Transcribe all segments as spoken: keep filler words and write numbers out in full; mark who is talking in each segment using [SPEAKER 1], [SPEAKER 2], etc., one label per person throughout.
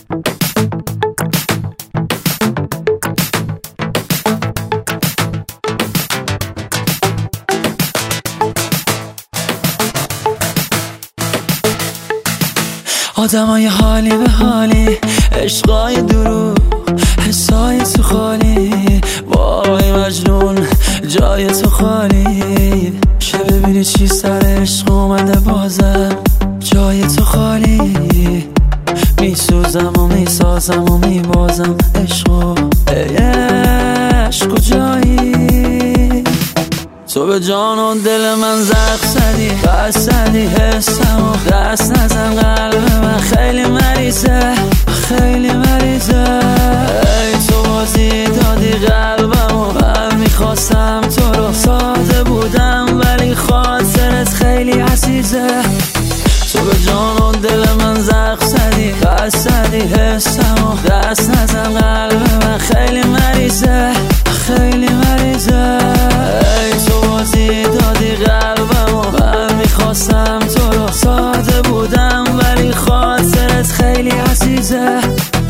[SPEAKER 1] آدمای حالی به حالی، عشقای دروغ، حسای تو خالی، وای مجنون جای تو خالی. چه ببینی چی سر عشق اومده بازم، جای تو خالی. میسوزم و میسازم و میبازم عشقو، ای عشق کجایی؟ تو به جان و دل من زخم زدی، بس زدی حسم و دست نزن. قلب من خیلی مریضه، خیلی مریضه. ای تو بازی دادی قلبم و من میخواستم تو رو، ساده بودم ولی خاطرت خیلی عزیزه. تو به جان و دل من زخم زدی، بس زدی حسم و دست نزن. قلب من خیلی مریضه، خیلی مریضه. ای تو بازی دادی قلبم و من میخواستم تو رو، ساده بودم ولی خاطرت خیلی عزیزه.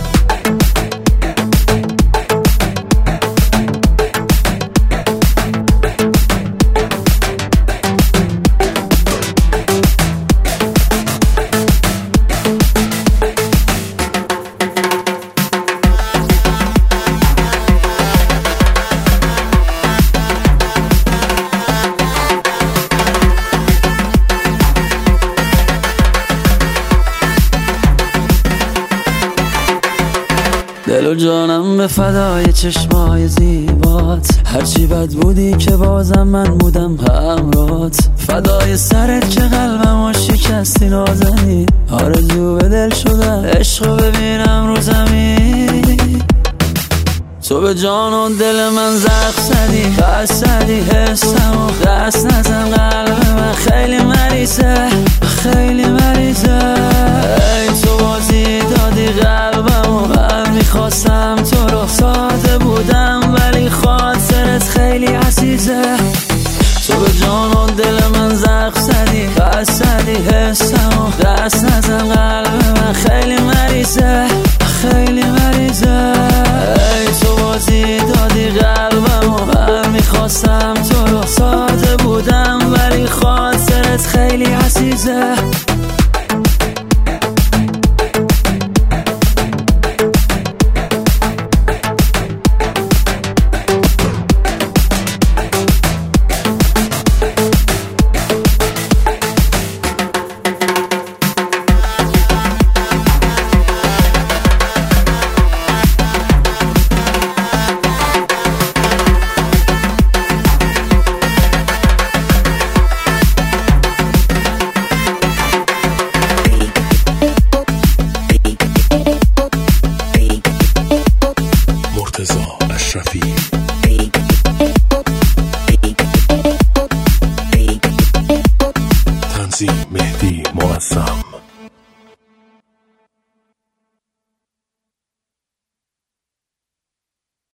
[SPEAKER 1] دل و جانم به فدای چشمای زیبات، هرچی بد بودی که بازم من بودم همرات. فدای سرت که قلبمو شکستی نازنی، آرزو به دل شدم عشقو ببینم رو زمین. تو به جان و دل من زخم زدی، بس زدی حسم و دست نزن. قلب من خیلی مریضه، خیلی مریضه. ای تو بازی دادی قلبم و من میخواستم تو رو، ساده بودم ولی خاطرت خیلی عزیزه. تو به جان و دل من زخم زدی، بس زدی حسم و دست نزن. قلب من خیلی مریضه، خیلی مریضه. ای تو بازی دادی قلبم و من میخواستم تو رو، ساده بودم ولی خاطرت خیلی عزیزه.
[SPEAKER 2] اشرفی تنظیم مهدی معظم.